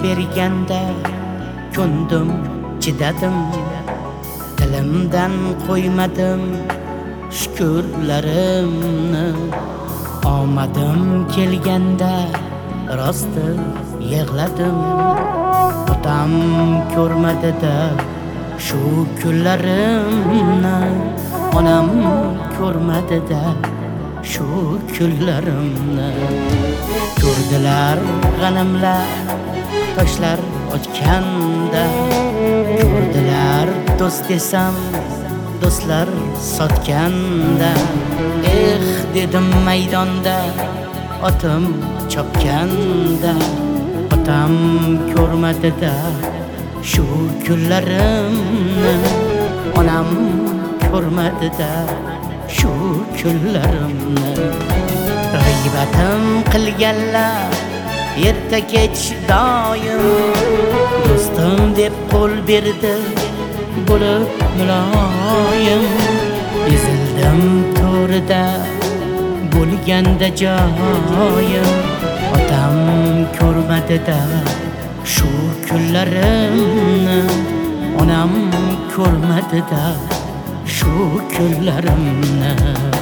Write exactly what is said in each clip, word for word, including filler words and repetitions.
berganda ko'ndim, chidadim, dilimdan qo'ymadim shukurlarimni. Omadim kelganda rosti yig'ladim, otam ko'rmadi-da shu kunlarimni. Onam ko'rmadi-da shu kunlarimni. Ko'rdilar g'animlar toshlar ochganda, ko'rdilar do'st desam do'stlar sotganda. Eh dedim maydonda otim chopganda, otam ko'rmadi-da shu kunlarimni. Onam ko'rmadi-da shu kunlarimni. G'iybatim qilganlar erta kech doim do'stim deb qo'l berdi bo'lib muloyim. Ezildim to'rida bo'lganda joyim, otam ko'rmadi-da shu kunlarimni. Onam ko'rmadi-da shu kunlarimni.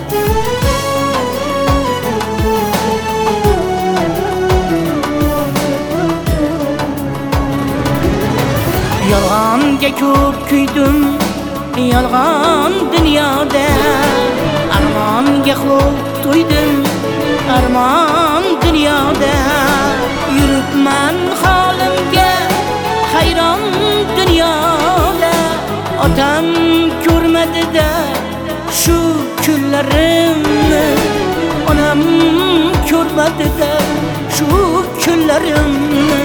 Yolg'onga ko'p kuydim, yolg'on dunyoda. Armonga xo'p to'ydim, armon dunyoda. Yuribman holimga hayron dunyoda. Otam ko'rmadi-da shu kunlarimni. Onam ko'rmadi-da shu kunlarimni.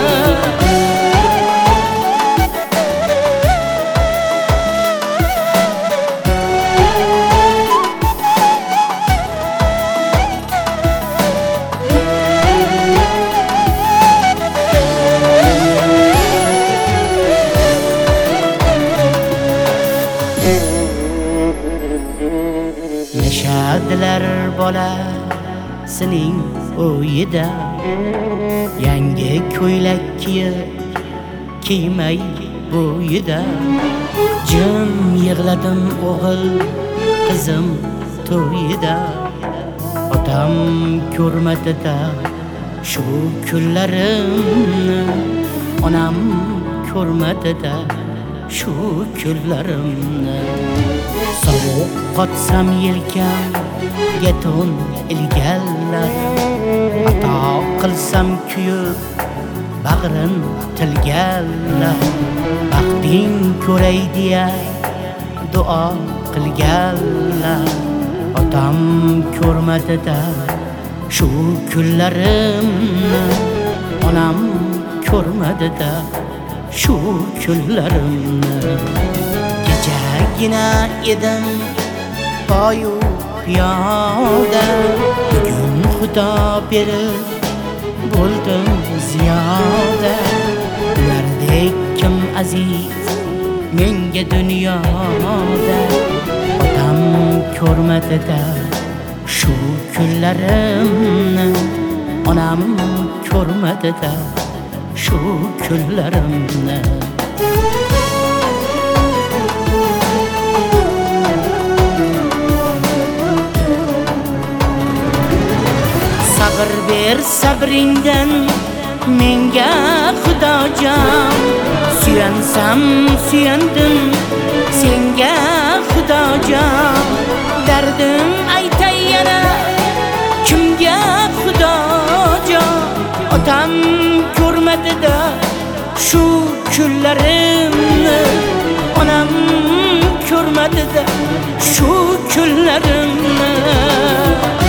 Yashadilar bola sening o'yida, yangi ko'ylak kiyib kiymay bo'yida. Jim yig'ladim o'g'il qizim to'yida. Otam ko'rmadi-da shu kunlarimni. Onam ko'rmadi-da shu kunlarimni. Sovuq qotsam yelkamga to'n ilganlar, xato qilsam kuyib bag'rin tilganlar. Baxting ko'ray deya duo qilganlar. Otam ko'rmadi-da shu kunlarimni. Onam ko'rmadi-da shu kunlarimni. Kechagina edim poyu piyoda, bugun xudo berib bo'ldim ziyoda. Ulardek kim aziz menga dunyoda. Otam ko'rmadi-da shu kunlarimni. Onam ko'rmadi-da shu kunlarimni. Sabr ber sabringdan menga xudojon. Suyansam suyandim senga xudojon. Dardim aytay yana kimga xudojon. Otam ko'rmadi-da shu kunlarimni. Onam ko'rmadi-da shu kunlarimni.